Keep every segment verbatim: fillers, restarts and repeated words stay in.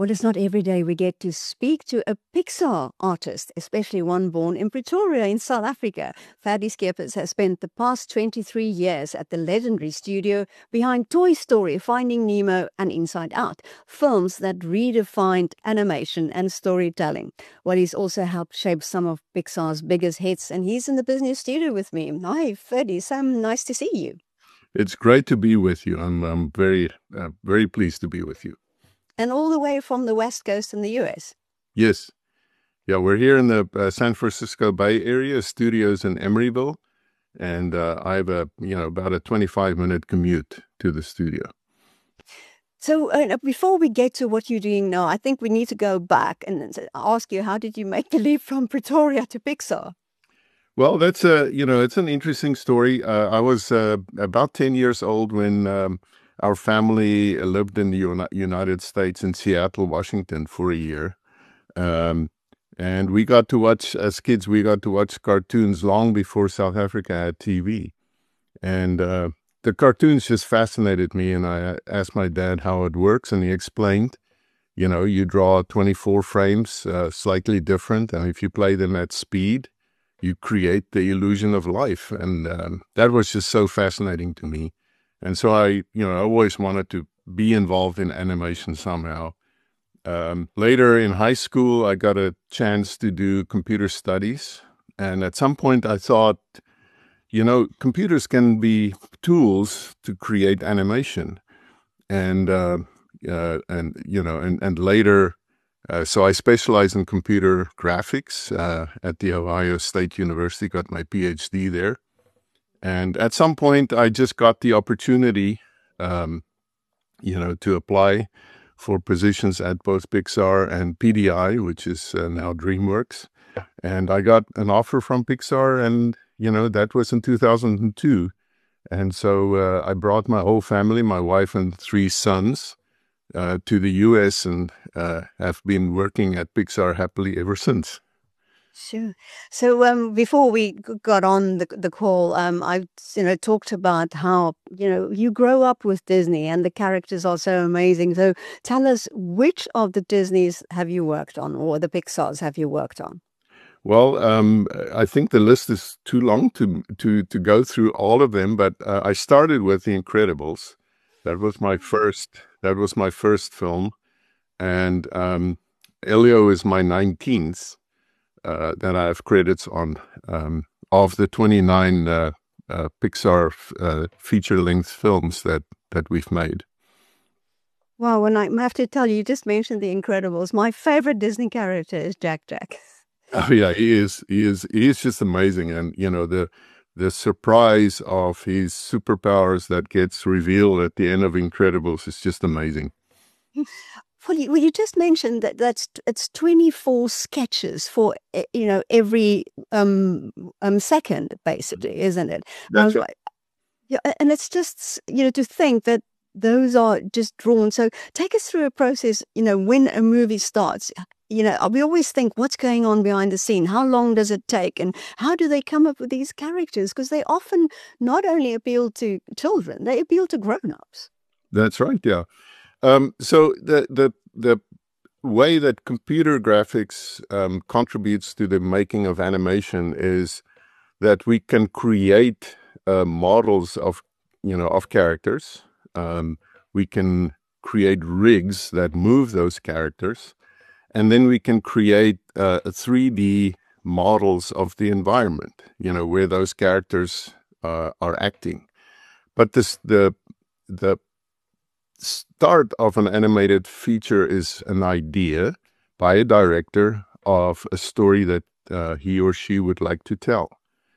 Well, it's not every day we get to speak to a Pixar artist, especially one born in Pretoria in South Africa. Fadi Skeepers has spent the past twenty-three years at the legendary studio behind Toy Story, Finding Nemo and Inside Out, films that redefined animation and storytelling. Well, he's also helped shape some of Pixar's biggest hits, and he's in the business studio with me. Hi, Fadi. Sam, nice to see you. It's great to be with you. I'm, I'm very, uh, very pleased to be with you. And all the way from the West Coast in the U S. Yes. Yeah, we're here in the uh, San Francisco Bay Area, studios in Emeryville, and uh, I have a, you know, about a twenty-five minute commute to the studio. So uh, before we get to what you're doing now, I think we need to go back and ask you, how did you make the leap from Pretoria to Pixar? Well, that's a, you know, it's an interesting story. Uh, I was uh, about ten years old when um, our family lived in the Uni- United States in Seattle, Washington for a year. Um, and we got to watch, as kids, we got to watch cartoons long before South Africa had T V. And uh, the cartoons just fascinated me. And I asked my dad how it works. And he explained, you know, you draw twenty-four frames, uh, slightly different. And if you play them at speed, you create the illusion of life. And um, that was just so fascinating to me. And so I, you know, I always wanted to be involved in animation somehow. Um, later in high school, I got a chance to do computer studies. And at some point I thought, you know, computers can be tools to create animation. And, uh, uh, and you know, and, and later, uh, so I specialized in computer graphics uh, at the Ohio State University, got my P H D there. And at some point, I just got the opportunity, um, you know, to apply for positions at both Pixar and P D I, which is uh, now DreamWorks. And I got an offer from Pixar, and, you know, that was in two thousand two. And so uh, I brought my whole family, my wife and three sons, uh, to the U S and uh, have been working at Pixar happily ever since. Sure. So um, before we got on the the call, um, I you know talked about how you know you grow up with Disney and the characters are so amazing. So tell us, which of the Disneys have you worked on, or the Pixars have you worked on? Well, um, I think the list is too long to to to go through all of them. But uh, I started with The Incredibles. That was my first. That was my first film, and um, Elio is my nineteenth. Uh, that I have credits on um, of the twenty-nine uh, uh, Pixar uh, feature-length films that, that we've made. Wow, and I have to tell you, you just mentioned The Incredibles. My favorite Disney character is Jack Jack. Oh yeah, he is. He is. He is just amazing, and you know the the surprise of his superpowers that gets revealed at the end of Incredibles is just amazing. Well, you, well, you just mentioned that that's it's twenty-four sketches for you know every um um second, basically, isn't it? That's right. Like, yeah, and it's just you know to think that those are just drawn. So take us through a process. You know, when a movie starts, you know, we always think, what's going on behind the scene? How long does it take, and how do they come up with these characters? Because they often not only appeal to children, they appeal to grown-ups. That's right. Yeah. Um, so the the the way that computer graphics um, contributes to the making of animation is that we can create uh, models of you know of characters. Um, we can create rigs that move those characters, and then we can create uh, three D models of the environment. You know where those characters uh, are acting. But this the the start of an animated feature is an idea by a director of a story that uh, he or she would like to tell.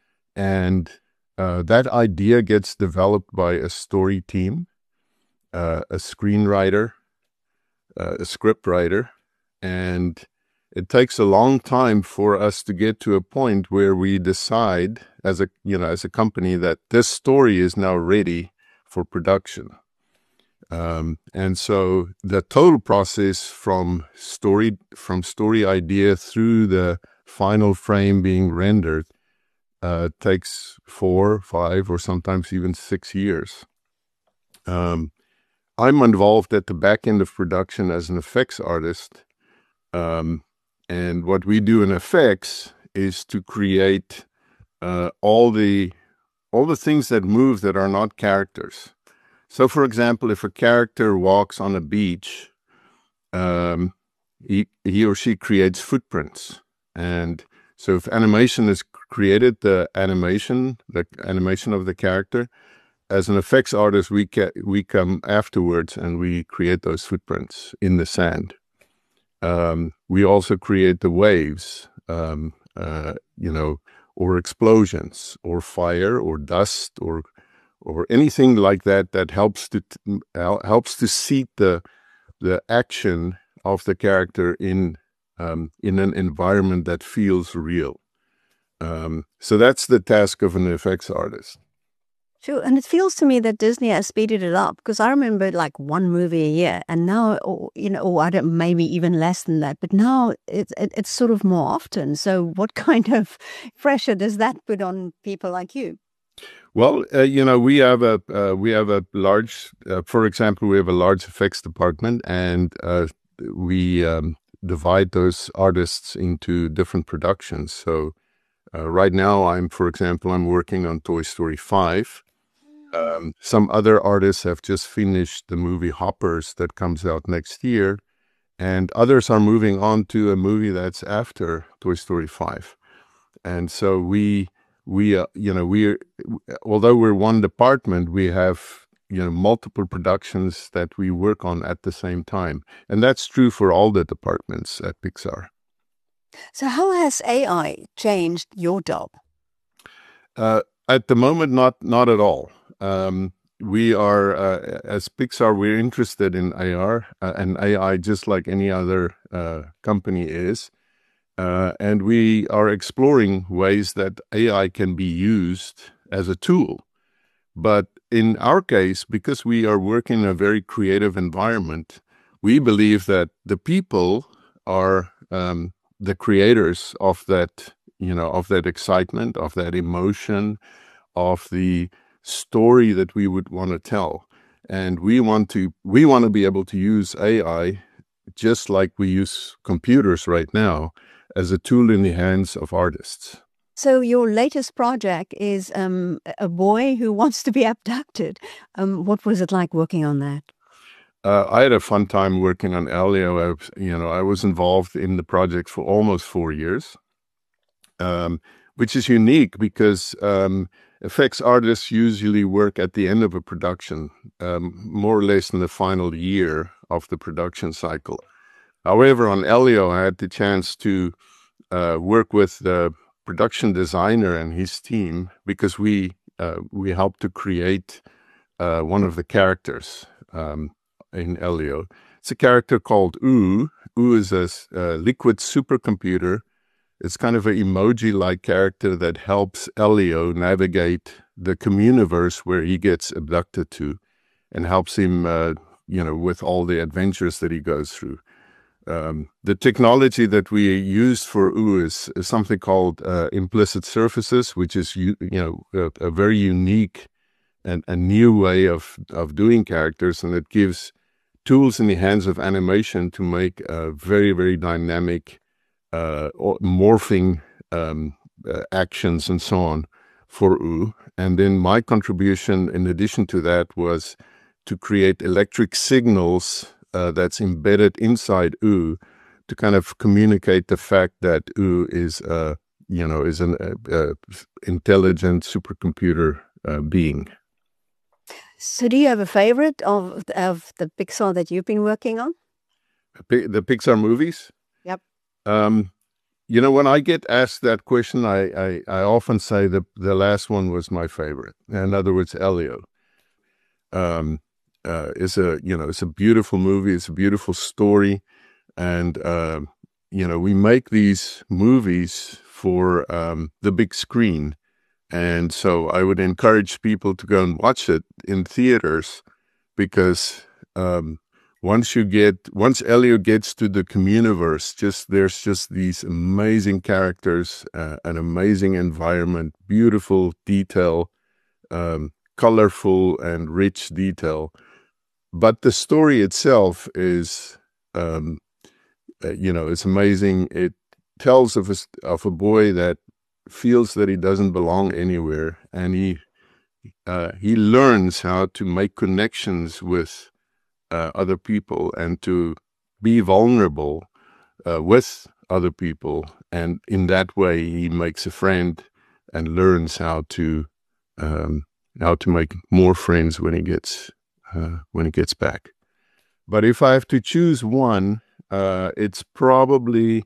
And uh, that idea gets developed by a story team, uh, a screenwriter, uh, a script writer, and it takes a long time for us to get to a point where we decide as a, you know, as a company that this story is now ready for production. Um, and so the total process from story from story idea through the final frame being rendered uh, takes four, five, or sometimes even six years. Um, I'm involved at the back end of production as an effects artist. Um, and what we do in effects is to create uh, all the all the things that move that are not characters. So, for example, if a character walks on a beach, um, he, he or she creates footprints. And so if animation is created, the animation, the animation of the character, as an effects artist, we ca- we come afterwards and we create those footprints in the sand. Um, we also create the waves, um, uh, you know, or explosions, or fire, or dust, or or anything like that that helps to helps to seat the the action of the character in um, in an environment that feels real. Um, so that's the task of an effects artist. Sure, and it feels to me that Disney has speeded it up, because I remember like one movie a year, and now, or, you know, or I don't, maybe even less than that. But now it's it, it's sort of more often. So, what kind of pressure does that put on people like you? Well, uh, you know, we have a uh, we have a large, uh, for example, we have a large effects department, and uh, we um, divide those artists into different productions. So, uh, right now, I'm, for example, I'm working on Toy Story five. Um, some other artists have just finished the movie Hoppers that comes out next year, and others are moving on to a movie that's after Toy Story five. And so we, we, uh, you know, we, although we're one department, we have, you know, multiple productions that we work on at the same time. And that's true for all the departments at Pixar. So, how has A I changed your job? Uh, at the moment, not not at all. Um, we are, uh, as Pixar, we're interested in A R uh, and A I just like any other uh, company is. Uh, and we are exploring ways that A I can be used as a tool. But in our case, because we are working in a very creative environment, we believe that the people are um, the creators of that, you know, of that excitement, of that emotion, of the story that we would want to tell. And we want to we want to be able to use A I just like we use computers right now as a tool in the hands of artists. So, your latest project is um, a boy who wants to be abducted. Um, what was it like working on that? Uh, I had a fun time working on Elio. I, was- you know, I was involved in the project for almost four years, um, which is unique because um, effects artists usually work at the end of a production, um, more or less in the final year of the production cycle. However, on Elio, I had the chance to uh, work with the production designer and his team because we uh, we helped to create uh, one of the characters um, in Elio. It's a character called Oo. Oo is a, a liquid supercomputer. It's kind of an emoji-like character that helps Elio navigate the communiverse where he gets abducted to, and helps him, uh, you know, with all the adventures that he goes through. Um, the technology that we used for Oo is, is something called uh, implicit surfaces, which is you, you know a, a very unique and a new way of of doing characters, and it gives tools in the hands of animation to make a very very dynamic uh, morphing um, uh, actions and so on for Oo. And then my contribution, in addition to that, was to create electric signals Uh, that's embedded inside Oo to kind of communicate the fact that Oo is, uh, you know, is an uh, uh, intelligent supercomputer uh, being. So, do you have a favorite of of the Pixar that you've been working on? The Pixar movies? Yep. Um, you know, when I get asked that question, I, I, I often say that the last one was my favorite. In other words, Elio. Um, uh, it's a, you know, it's a beautiful movie. It's a beautiful story. And, uh, you know, we make these movies for um, the big screen. And so I would encourage people to go and watch it in theaters because um, once you get, once Elio gets to the Communiverse, just there's just these amazing characters, uh, an amazing environment, beautiful detail, um, colorful and rich detail. but the story itself is, um, uh, you know, it's amazing. It tells of a, of a boy that feels that he doesn't belong anywhere, and he uh, he learns how to make connections with uh, other people and to be vulnerable uh, with other people, and in that way he makes a friend and learns how to um, how to make more friends when he gets uh, when he gets back. But if I have to choose one, uh, it's probably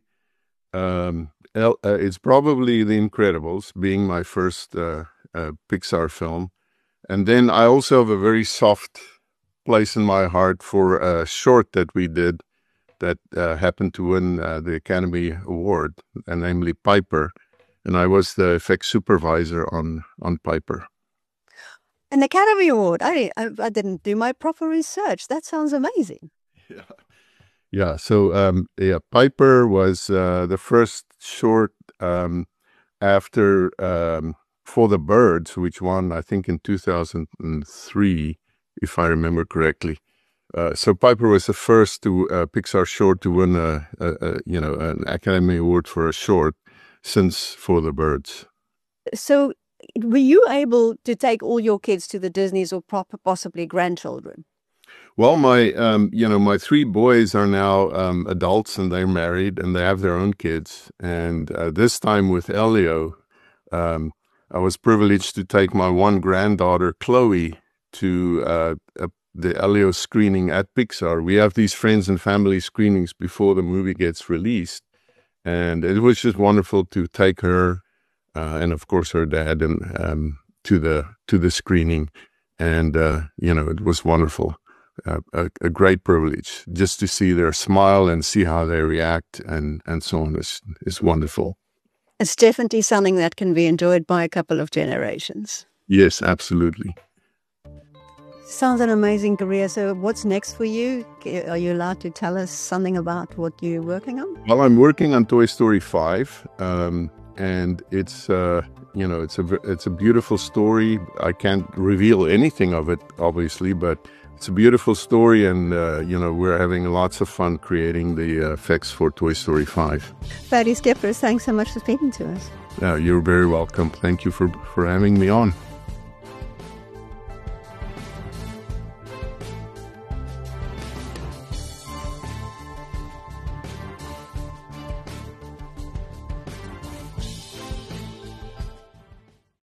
um, El- uh, it's probably The Incredibles, being my first uh, uh, Pixar film, and then I also have a very soft place in my heart for a short that we did that uh, happened to win uh, the Academy Award, and namely Piper, and I was the effects supervisor on on Piper. An Academy Award. I, I I didn't do my proper research. That sounds amazing. Yeah, yeah. So um, yeah, Piper was uh, the first short um, after um, For the Birds, which won I think in two thousand three, if I remember correctly. Uh, so Piper was the first to uh, Pixar short to win a, a, a you know an Academy Award for a short since For the Birds. So, were you able to take all your kids to the Disneys or possibly grandchildren? Well, my um, you know my three boys are now um, adults and they're married and they have their own kids. And uh, this time with Elio, um, I was privileged to take my one granddaughter Chloe to uh, a the Elio screening at Pixar. We have these friends and family screenings before the movie gets released. And it was just wonderful to take her uh, and of course her dad and um, to the to the screening. And, uh, you know, it was wonderful. Uh, a, a great privilege just to see their smile and see how they react and, and so on is, is wonderful. It's definitely something that can be enjoyed by a couple of generations. Yes, absolutely. Sounds an amazing career. So what's next for you? Are you allowed to tell us something about what you're working on? Well, I'm working on Toy Story five, um, and it's, uh, you know, it's a, it's a beautiful story. I can't reveal anything of it, obviously, but it's a beautiful story, and, uh, you know, we're having lots of fun creating the uh, effects for Toy Story five. Ferdy Skeppers, thanks so much for speaking to us. Uh, you're very welcome. Thank you for, for having me on.